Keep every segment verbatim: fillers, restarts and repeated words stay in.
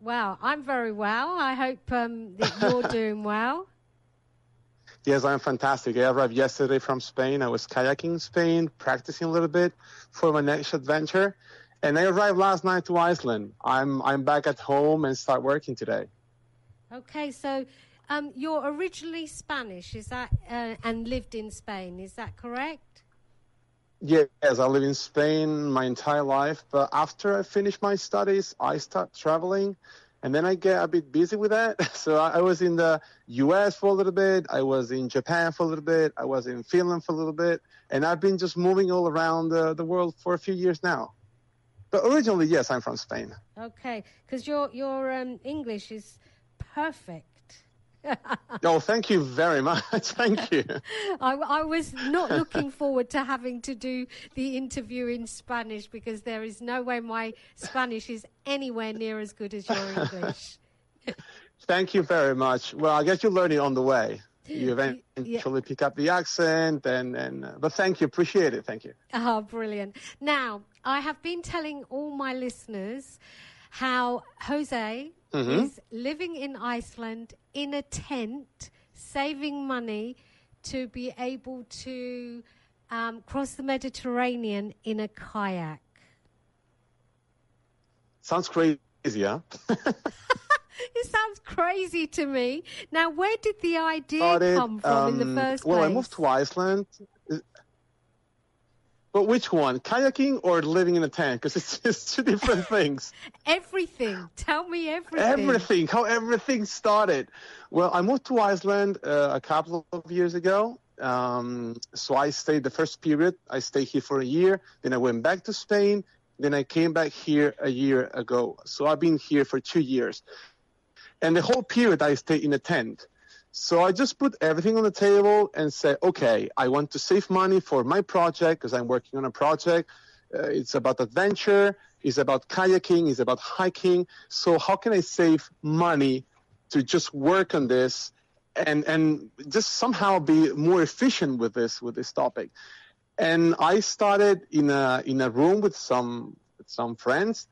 Well, I'm very well. I hope um, that you're doing well. Yes, I'm fantastic. I arrived yesterday from Spain. I was kayaking in Spain, practicing a little bit for my next adventure. And I arrived last night to Iceland. I'm I'm back at home and start working today. Okay, so um, you're originally Spanish, is that, uh, and lived in Spain, is that correct? Yes, I live in Spain my entire life. But after I finish my studies, I start traveling. And then I get a bit busy with that. So I, I was in the U S for a little bit. I was in Japan for a little bit. I was in Finland for a little bit. And I've been just moving all around the, the world for a few years now. But originally, yes, I'm from Spain. Okay, because your, your um, English is perfect. Oh, thank you very much. Thank you. I, I was not looking forward to having to do the interview in Spanish because there is no way my Spanish is anywhere near as good as your English. Thank you very much. Well, I guess you learn it on the way. You eventually yeah. pick up the accent, and, and uh, but thank you. Appreciate it. Thank you. Oh, brilliant. Now, I have been telling all my listeners how Jose mm-hmm. is living in Iceland in a tent, saving money to be able to um, cross the Mediterranean in a kayak. Sounds crazy, yeah? It sounds crazy to me. Now, where did the idea Started, come from um, in the first well, place? Well, I moved to Iceland. But which one? Kayaking or living in a tent? Because it's just two different things. Everything. Tell me everything. Everything. How everything started. Well, I moved to Iceland uh, a couple of years ago. Um, so I stayed the first period. I stayed here for a year. Then I went back to Spain. Then I came back here a year ago. So I've been here for two years. And the whole period I stayed in a tent. So I just put everything on the table and said, okay, I want to save money for my project because I'm working on a project. Uh, it's about adventure. It's about kayaking. It's about hiking. So how can I save money to just work on this and, and just somehow be more efficient with this, with this topic? And I started in a, in a room with some, with some friends.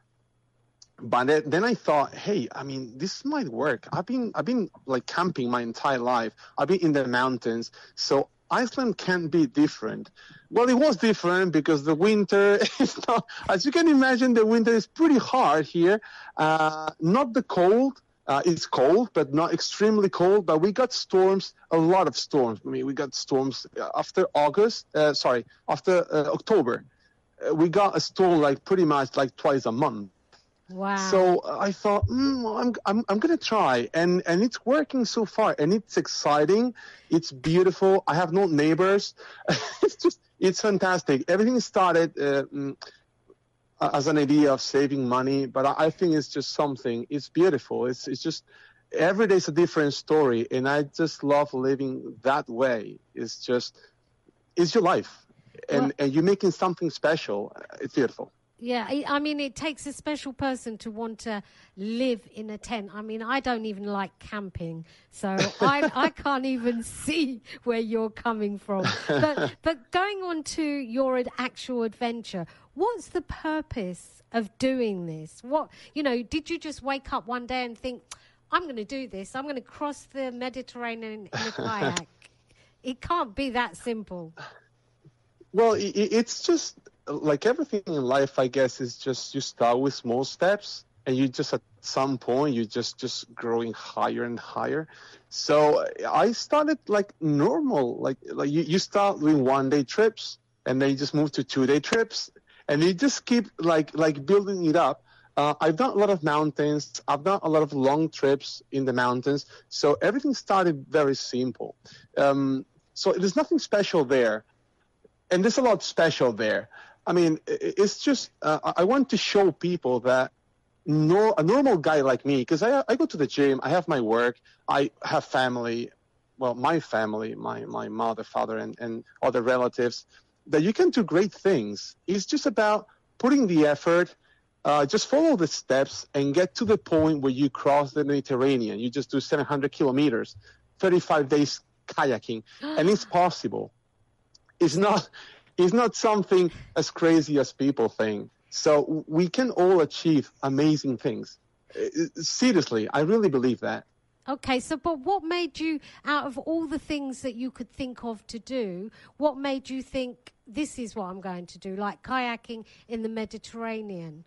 But then I thought, hey, I mean, this might work. I've been, I've been like camping my entire life. I've been in the mountains. So Iceland can be different. Well, it was different because the winter is not, as you can imagine, the winter is pretty hard here. Uh, not the cold. Uh, it's cold, but not extremely cold. But we got storms, a lot of storms. I mean, we got storms after August, uh, sorry, after uh, October. Uh, we got a storm like pretty much like twice a month. Wow. So I thought, mm, I'm, I'm, I'm going to try. And, and it's working so far. And it's exciting. It's beautiful. I have no neighbors. It's just, it's fantastic. Everything started uh, as an idea of saving money. But I, I think it's just something. It's beautiful. It's, it's just, every day is a different story. And I just love living that way. It's just, it's your life. And, well, and you're making something special. It's beautiful. Yeah, I mean, it takes a special person to want to live in a tent. I mean, I don't even like camping, so I, I can't even see where you're coming from. But, but going on to your actual adventure, what's the purpose of doing this? What, you know, did you just wake up one day and think, I'm going to do this, I'm going to cross the Mediterranean in a kayak? It can't be that simple. Well, it, it's just... like everything in life, I guess, is just you start with small steps and you just at some point you just just growing higher and higher. So I started like normal, like like you, you start doing one day trips and then you just move to two day trips and you just keep like like building it up. Uh, I've done a lot of mountains. I've done a lot of long trips in the mountains. So everything started very simple. Um, so there's nothing special there. And there's a lot special there. I mean, it's just, uh, I want to show people that no, a normal guy like me, because I, I go to the gym, I have my work, I have family, well, my family, my, my mother, father, and, and other relatives, that you can do great things. It's just about putting the effort, uh, just follow the steps and get to the point where you cross the Mediterranean. You just do seven hundred kilometers, thirty-five days kayaking, and it's possible. It's not... It's not something as crazy as people think. So we can all achieve amazing things. Seriously, I really believe that. Okay, so but what made you, out of all the things that you could think of to do, what made you think this is what I'm going to do, like kayaking in the Mediterranean?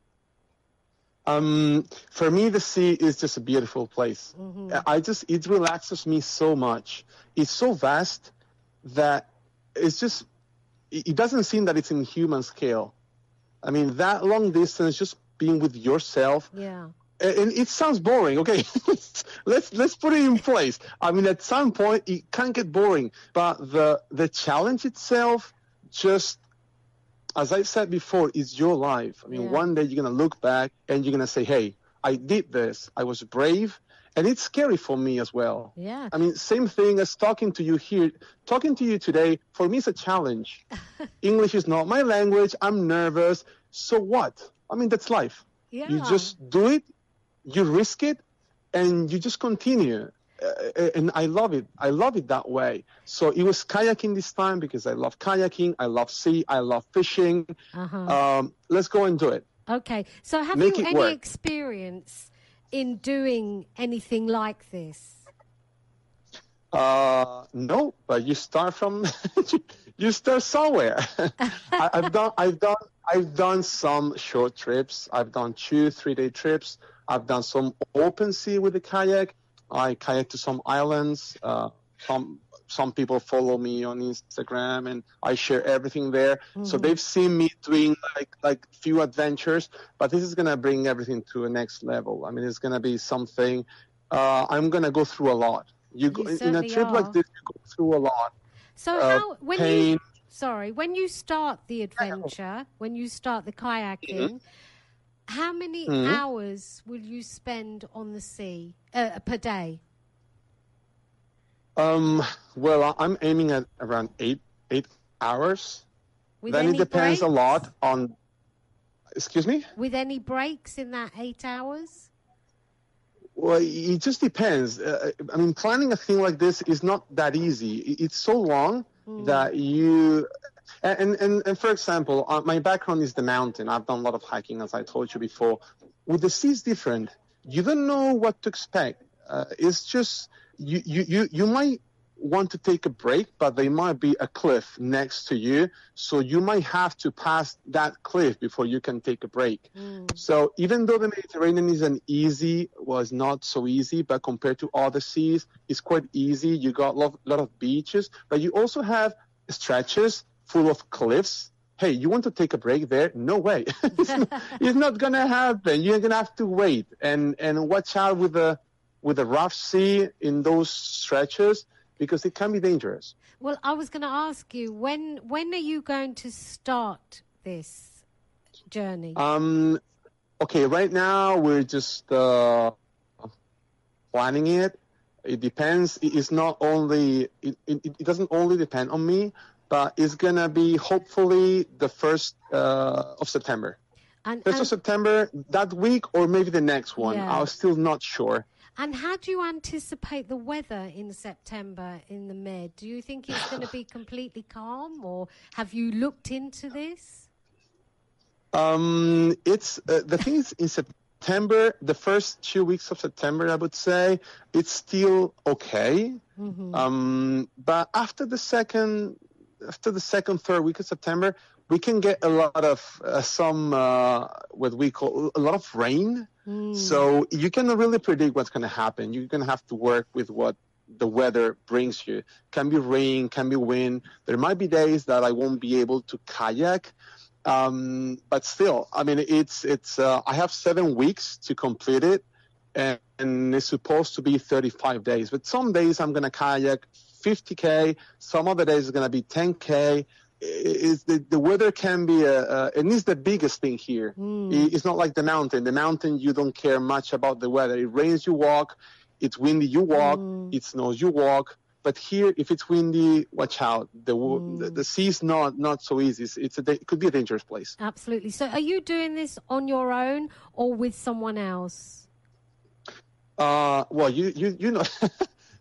Um, for me, the sea is just a beautiful place. Mm-hmm. I just, it relaxes me so much. It's so vast that it's just, it doesn't seem that it's in human scale. I mean, that long distance, just being with yourself. Yeah. And it sounds boring. Okay, let's let's put it in place. I mean, at some point it can get boring, but the the challenge itself, just as I said before, is your life. I mean, Yeah. one day you're gonna look back and you're gonna say, "Hey, I did this. I was brave," and it's scary for me as well. Yeah. I mean, same thing as talking to you here. Talking to you today, for me, is a challenge. English is not my language. I'm nervous. So what? I mean, that's life. Yeah. You just do it. You risk it, and you just continue. Uh, and I love it. I love it that way. So it was kayaking this time because I love kayaking. I love sea. I love fishing. Uh-huh. Um, let's go and do it. Okay, so have Make you it any work. experience in doing anything like this? Uh, no, but you start from you start somewhere. I, I've done I've done I've done some short trips. I've done two three day trips. I've done some open sea with the kayak. I kayak to some islands. Uh, some some people follow me on Instagram, and I share everything there. Mm-hmm. So they've seen me doing like like few adventures. But this is gonna bring everything to a next level. I mean, it's gonna be something. Uh, I'm gonna go through a lot. You go You in a trip are. like this. You go through a lot. So uh, how when pain. you sorry when you start the adventure, when you start the kayaking, mm-hmm. how many mm-hmm. hours will you spend on the sea uh, per day? Um. Well, I'm aiming at around eight eight hours. With then any it depends breaks? a lot on. Excuse me? With any breaks in that eight hours? Well, it just depends. Uh, I mean, planning a thing like this is not that easy. It's so long mm. that you... And, and, and for example, uh, my background is the mountain. I've done a lot of hiking, as I told you before. With the sea, it's different. You don't know what to expect. Uh, it's just... You, you, you, you might want to take a break, but there might be a cliff next to you. So you might have to pass that cliff before you can take a break. Mm. So even though the Mediterranean isn't easy, was not so easy, but compared to other seas, it's quite easy. You got a lot, lot of beaches, but you also have stretches full of cliffs. Hey, you want to take a break there? No way. it's not, it's not going to happen. You're going to have to wait and, and watch out with the, with the rough sea in those stretches, because it can be dangerous. Well, I was going to ask you, when when are you going to start this journey? Um, okay, right now we're just uh, planning it. It depends. It's not only, it, it, it doesn't only depend on me, but it's going to be hopefully the first uh, of September. And, first and, of September, that week, or maybe the next one. Yeah. I'm still not sure. And how do you anticipate the weather in September in the Med? Do you think it's going to be completely calm, or have you looked into this? Um, it's uh, the thing is, in September, the first two weeks of September, I would say, it's still okay. Mm-hmm. Um, but after the second, after the second, third week of September, we can get a lot of uh, some uh, what we call a lot of rain. Mm. So you cannot really predict what's going to happen. You're going to have to work with what the weather brings you. Can be rain, can be wind. There might be days that I won't be able to kayak, um, but still, I mean, it's it's. Uh, I have seven weeks to complete it, and, and it's supposed to be thirty-five days. But some days I'm going to kayak fifty K. Some other days it's going to be ten K. Is the, the weather can be a, uh, and it's the biggest thing here. Mm. It's not like the mountain. The mountain, you don't care much about the weather. It rains, you walk. It's windy, you walk. Mm. It snows, you walk. But here, if it's windy, watch out. The mm. the, the sea's not not so easy. It's, it's a, it could be a dangerous place. Absolutely. So, are you doing this on your own or with someone else? Uh, well, you you you know.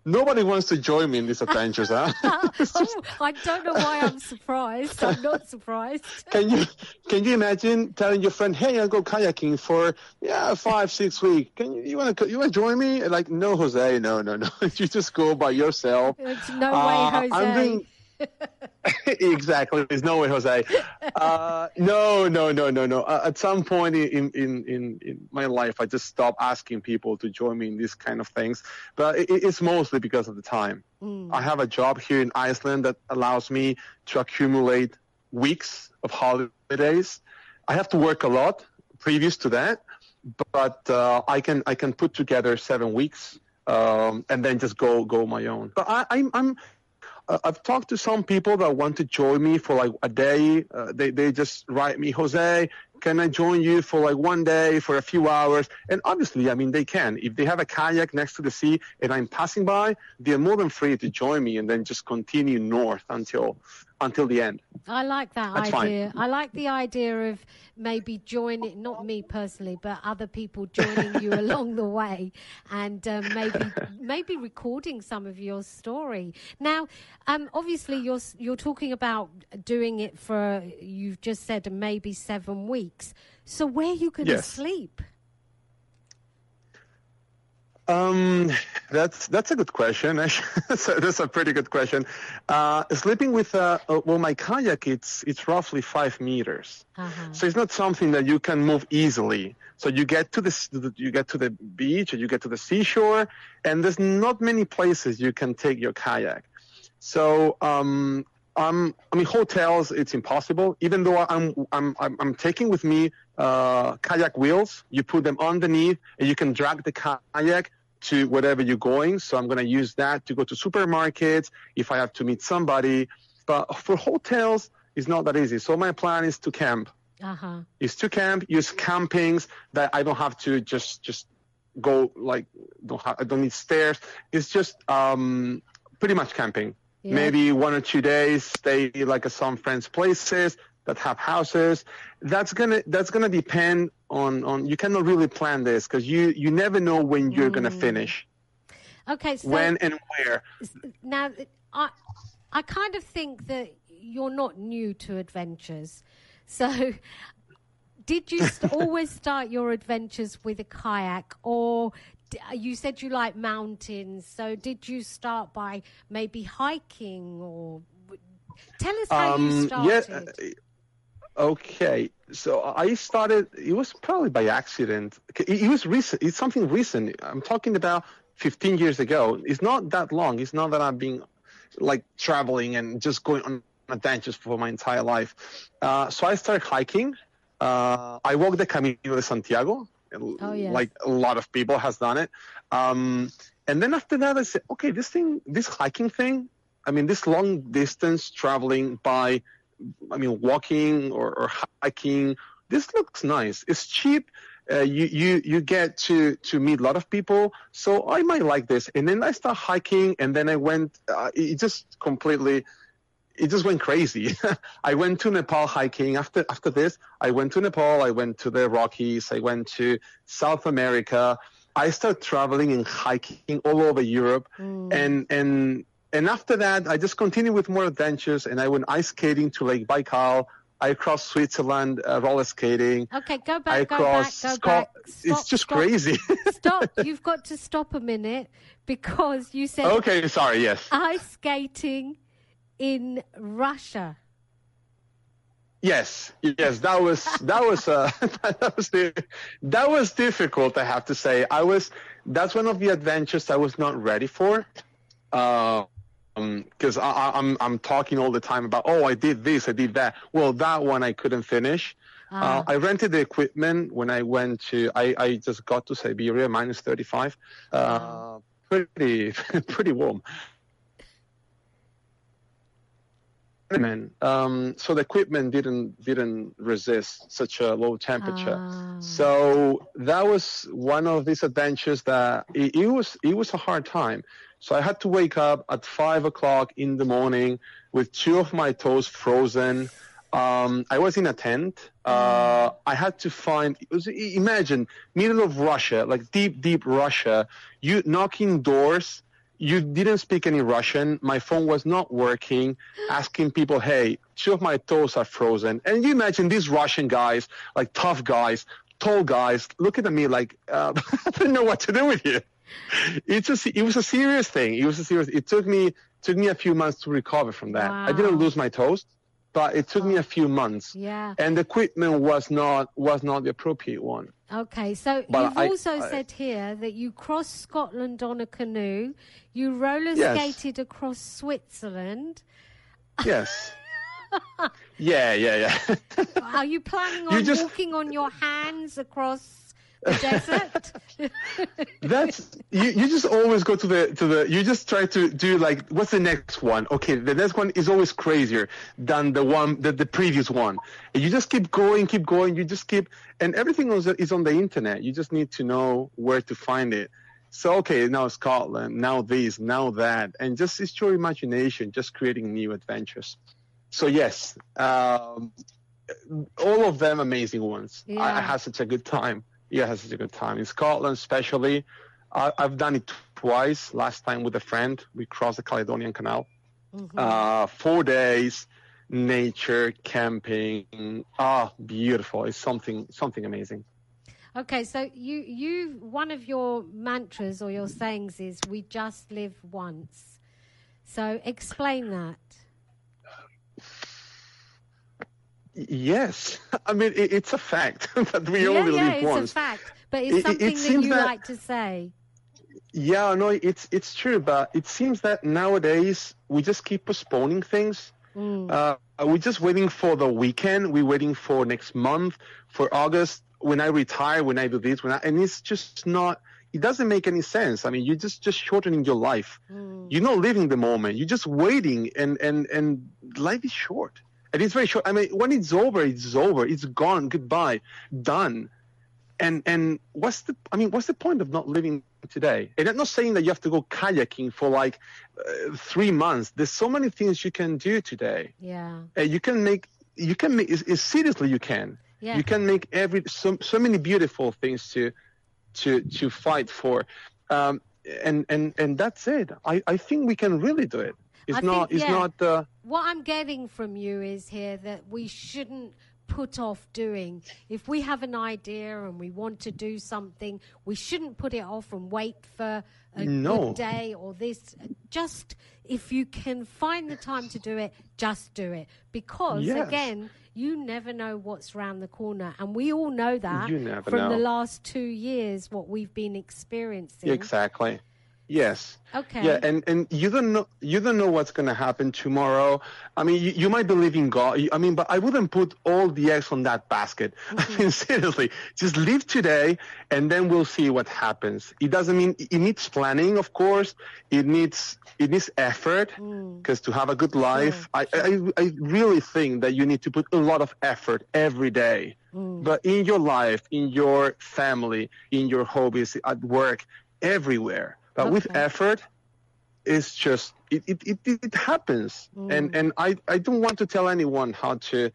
Nobody wants to join me in these adventures, huh? Oh, I don't know why I'm surprised. I'm not surprised. Can you can you imagine telling your friend, "Hey, I'll go kayaking for yeah five six weeks. Can you you want to you want to join me?" Like, no, Jose, no, no, no. You just go by yourself. It's no Uh, way, Jose. I'm doing... Exactly. There's no way, Jose. Uh, no, no, no, no, no. Uh, at some point in, in, in, in my life, I just stopped asking people to join me in these kind of things. But it, it's mostly because of the time. Mm. I have a job here in Iceland that allows me to accumulate weeks of holidays. I have to work a lot previous to that, but uh, I can I can put together seven weeks um, and then just go go my own. But I, I'm I'm. Uh, I've talked to some people that want to join me for like a day. Uh, they they just write me, Jose, can I join you for like one day for a few hours? And obviously, I mean, they can. If they have a kayak next to the sea and I'm passing by, they're more than free to join me and then just continue north until until the end. I like that That's idea. fine. I like the idea of maybe joining, not me personally, but other people joining you along the way, and um, maybe maybe recording some of your story. Now, um, obviously, you're you're talking about doing it for, you've just said, maybe seven weeks. So where are you going to Yes. sleep? Um, that's that's a good question. that's, a, that's a pretty good question. Uh, sleeping with uh, well, my kayak, it's it's roughly five meters, Uh-huh. so it's not something that you can move easily. So you get to the you get to the beach, or you get to the seashore, and there's not many places you can take your kayak. So um, um, I mean, hotels, it's impossible. Even though I'm I'm I'm, I'm taking with me uh, kayak wheels, you put them underneath, and you can drag the kayak to wherever you're going. So I'm going to use that to go to supermarkets if I have to meet somebody. But for hotels, it's not that easy. So my plan is to camp. Uh-huh. Is to camp, use campings that I don't have to just just go like don't have, I don't need stairs. It's just um, pretty much camping. Yeah. Maybe one or two days, stay like at some friends' places that have houses. That's gonna that's gonna depend on on. You cannot really plan this because you you never know when you're mm. gonna finish. Okay, so when and where. Now, I I kind of think that you're not new to adventures. So, did you st- always start your adventures with a kayak, or d- you said you like mountains? So, did you start by maybe hiking, or tell us how um, you started? Yeah, okay, so I started. It was probably by accident. It, it was recent. It's something recent. I'm talking about fifteen years ago. It's not that long. It's not that I've been like traveling and just going on adventures for my entire life. Uh, so I started hiking. Uh, I walked the Camino de Santiago, oh, yes. like a lot of people has done it. Um, and then after that, I said, okay, this thing, this hiking thing, I mean, this long distance traveling by, I mean, walking or, or hiking, this looks nice. It's cheap. Uh, you, you, you get to, to meet a lot of people. So I might like this. And then I started hiking, and then I went, uh, it just completely, it just went crazy. I went to Nepal hiking. After after this, I went to Nepal. I went to the Rockies. I went to South America. I started traveling and hiking all over Europe. Mm. And and and after that, I just continued with more adventures. And I went ice skating to Lake Baikal. I crossed Switzerland, uh, roller skating. Okay, go back, I go crossed back, go Scot- back. Stop, it's just stop, crazy. Stop. You've got to stop a minute, because you said... Okay, sorry, yes. Ice skating in Russia. Yes, yes, that was that was uh, that was the, that was difficult. I have to say, I was that's one of the adventures I was not ready for, because uh, um, I'm I'm talking all the time about, oh, I did this, I did that. Well, that one I couldn't finish. Ah. Uh, I rented the equipment when I went to. I, I just got to Siberia, minus thirty-five, uh, wow. pretty pretty warm. Um, so the equipment didn't didn't resist such a low temperature. Ah. So that was one of these adventures that it, it was it was a hard time. So I had to wake up at five o'clock in the morning with two of my toes frozen. Um, I was in a tent. Uh, I had to find. It was, imagine middle of Russia, like deep deep Russia. You knocking doors You didn't speak any Russian. My phone was not working, asking people, hey, two of my toes are frozen. And you imagine these Russian guys, like tough guys, tall guys, looking at me like, uh, I don't know what to do with you. It's a, it was a serious thing. It was a serious, it took me, took me a few months to recover from that. Wow. I didn't lose my toes, but it took oh. me a few months. Yeah. And the equipment was not, was not the appropriate one. Okay, so But you've I- also I- said here that you crossed Scotland on a canoe, you roller Yes. skated across Switzerland. Yes. yeah, yeah, yeah. Are you planning You on just- walking on your hands across the desert? That's you, you just always go to the to the you just try to do like, what's the next one? Okay, the next one is always crazier than the one the, the previous one. And you just keep going, keep going, you just keep, and everything is, is on the internet. You just need to know where to find it. So okay, now Scotland, now this, now that, and just it's your imagination, just creating new adventures. So yes, um, all of them amazing ones. Yeah. I, I had such a good time. Yeah, I had such a good time in Scotland, especially. I, I've done it twice. Last time with a friend, we crossed the Caledonian Canal. Mhm. Uh, four days, nature, camping. Ah, beautiful! It's something something amazing. Okay, so you you one of your mantras or your sayings is "We just live once." So explain that. Yes, I mean it, it's a fact that we yeah, only yeah, live it's once. a fact, but it's It- it- something it that seems you that- like to say. Yeah, no, it's it's true, but it seems that nowadays we just keep postponing things. Mm. Uh, we're just waiting for the weekend. We're waiting for next month, for August, when I retire, when I do this, when I, and it's just not, it doesn't make any sense. I mean, you're just, just shortening your life. Mm. You're not living the moment. You're just waiting, and, and, and life is short. And it's very short. I mean, when it's over, it's over. It's gone. Goodbye. Done. And and what's the, I mean, what's the point of not living today? And I'm not saying that you have to go kayaking for like uh, three months. There's so many things you can do today. Yeah. Uh, you can make, you can make, it's, it's seriously you can. Yeah. You can make every, so, so many beautiful things to, to, to fight for. Um, and, and, and that's it. I, I think we can really do it. It's I not, think, it's yeah. not, uh, What I'm getting from you is here that we shouldn't put off doing. If we have an idea and we want to do something, we shouldn't put it off and wait for a No. good day or this. Just if you can find the time to do it, just do it. Because Yes. again, you never know what's around the corner. And we all know that You never from know. the last two years, what we've been experiencing. exactly. Yes. Okay. Yeah, and, and you don't know you don't know what's going to happen tomorrow. I mean, you, you might believe in God. I mean, but I wouldn't put all the eggs on that basket. Mm-hmm. I mean, seriously, just live today, and then we'll see what happens. It doesn't mean it needs planning, of course. It needs it needs effort, because to have a good life, I, I I really think that you need to put a lot of effort every day. Mm. But in your life, in your family, in your hobbies, at work, everywhere. But with Okay. effort, it's just it it, it, it happens. Mm. And and I, I don't want to tell anyone how to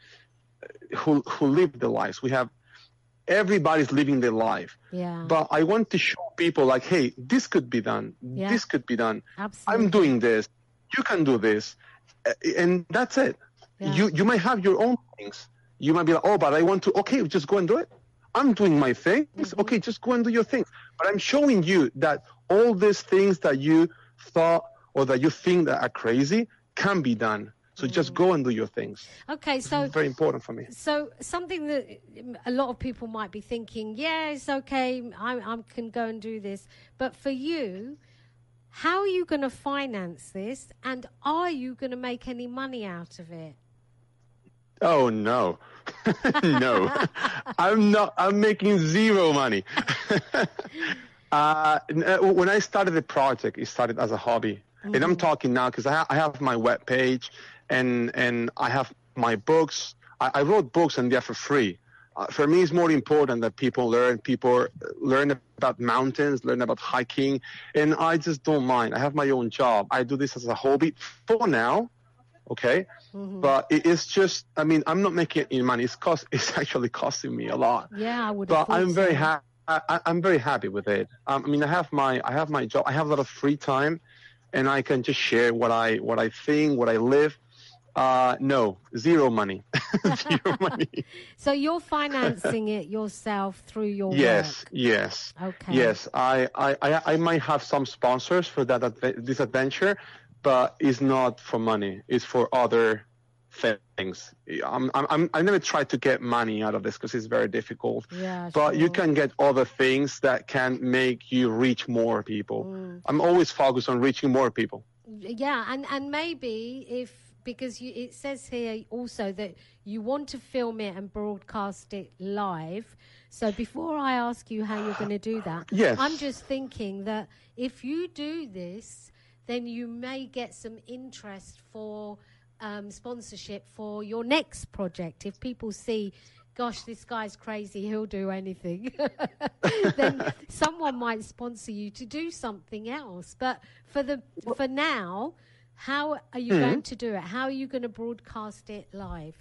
who who live their lives. We have everybody's living their life. Yeah. But I want to show people like, hey, this could be done. Yeah. This could be done. Absolutely. I'm doing this. You can do this. Uh, And that's it. Yeah. You you might have your own things. You might be like, oh, but I want to, okay, just go and do it. I'm doing my things. Mm-hmm. Okay, just go and do your things. But I'm showing you that all these things that you thought or that you think that are crazy can be done. So just go and do your things. Okay, so It's very important for me. So something that a lot of people might be thinking, yeah, it's okay, I, I can go and do this. But for you, how are you going to finance this? And are you going to make any money out of it? Oh, no. no. I'm not. I'm making zero money. uh, when I started the project, it started as a hobby. Mm-hmm. And I'm talking now because I, ha- I have my web page and, and I have my books. I, I wrote books and they're for free. Uh, for me, it's more important that people learn. People learn about mountains, learn about hiking. And I just don't mind. I have my own job. I do this as a hobby for now. Okay. Mm-hmm. But it is just, I mean, I'm not making any money. It's cost, it's actually costing me a lot. Yeah, I would But have thought I'm very so. happy. I, I'm very happy with it. Um, I mean, I have my, I have my job. I have a lot of free time. and I can just share what I what I think, what I live. Uh, no, zero money. Zero money. So you're financing it yourself through your yes, work? Yes, Okay. Yes, I, I, I, I might have some sponsors for that adve- this adventure, but it's not for money. It's for other things. I'm, I'm, I never tried to get money out of this because it's very difficult. Yeah, but sure. you can get other things that can make you reach more people. Mm. I'm always focused on reaching more people. Yeah, and, and maybe if, because you, it says here also that you want to film it and broadcast it live. So before I ask you how you're going to do that, yes. I'm just thinking that if you do this, then you may get some interest for um, sponsorship for your next project. If people see, gosh, this guy's crazy, he'll do anything, then someone might sponsor you to do something else. But for the for now, how are you mm-hmm. going to do it? How are you going to broadcast it live?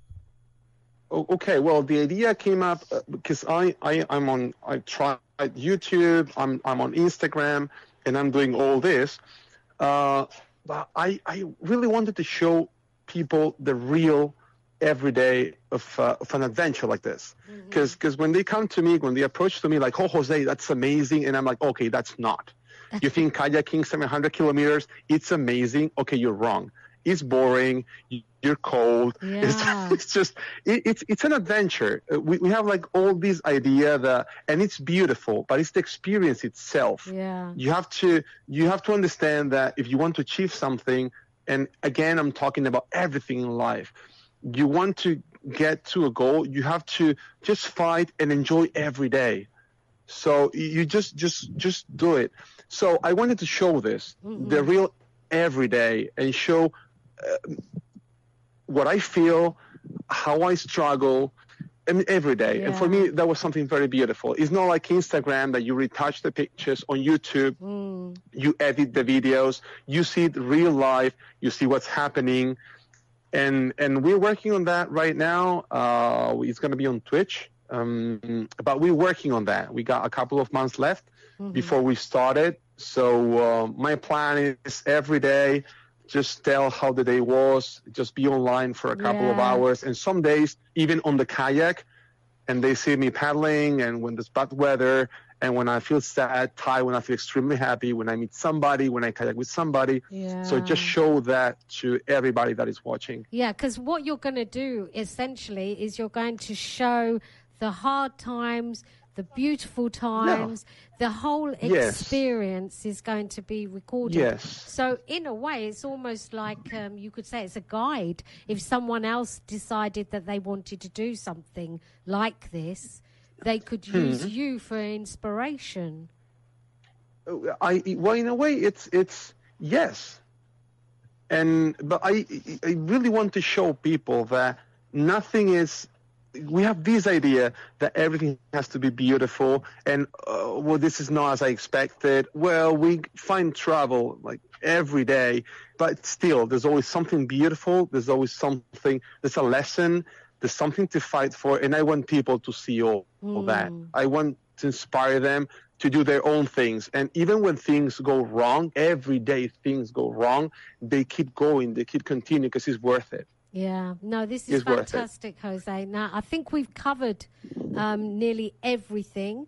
Okay, well, the idea came up uh, because I, I, I'm on, I tried YouTube, I'm, I'm on Instagram, and I'm doing all this. Uh, but I, I really wanted to show people the real everyday of, uh, of an adventure like this. Because mm-hmm. because when they come to me, when they approach to me like, oh, Jose, that's amazing. And I'm like, okay, that's not. You think kayaking seven hundred kilometers, it's amazing. Okay, you're wrong. It's boring. You're cold. Yeah. It's, it's just, it, it's it's an adventure. We we have like all these idea that, and it's beautiful, but it's the experience itself. Yeah. You have to you have to understand that if you want to achieve something, and again, I'm talking about everything in life. You want to get to a goal, you have to just fight and enjoy every day. So you just just just do it. So I wanted to show this, mm-hmm. the real everyday, and show uh, what I feel, how I struggle, I mean, every day. Yeah. And for me, that was something very beautiful. It's not like Instagram that you retouch the pictures. On YouTube, mm. you edit the videos, you see it real life, you see what's happening. And and we're working on that right now. Uh, it's going to be on Twitch. Um, but we're working on that. We got a couple of months left mm-hmm. before we started. So uh, my plan is every day, just tell how the day was, just be online for a couple yeah. of hours. And some days, even on the kayak, and they see me paddling, and when there's bad weather, and when I feel sad, tired, when I feel extremely happy, when I meet somebody, when I kayak with somebody. Yeah. So just show that to everybody that is watching. Yeah, because what you're going to do, essentially, is you're going to show the hard times, the beautiful times, yeah. the whole experience yes. is going to be recorded. Yes. So in a way, it's almost like um, you could say it's a guide. If someone else decided that they wanted to do something like this, they could use hmm. you for inspiration. I well, in a way, it's it's yes, and but I I really want to show people that nothing is. We have this idea that everything has to be beautiful, and uh, well, this is not as I expected. Well, we find trouble like every day, but still, there's always something beautiful. There's always something. There's a lesson. There's something to fight for, and I want people to see all, all mm. that. I want to inspire them to do their own things, and even when things go wrong, every day things go wrong, they keep going. They keep continuing because it's worth it. Yeah, no, this is it's fantastic, Jose. Now, I think we've covered um, nearly everything.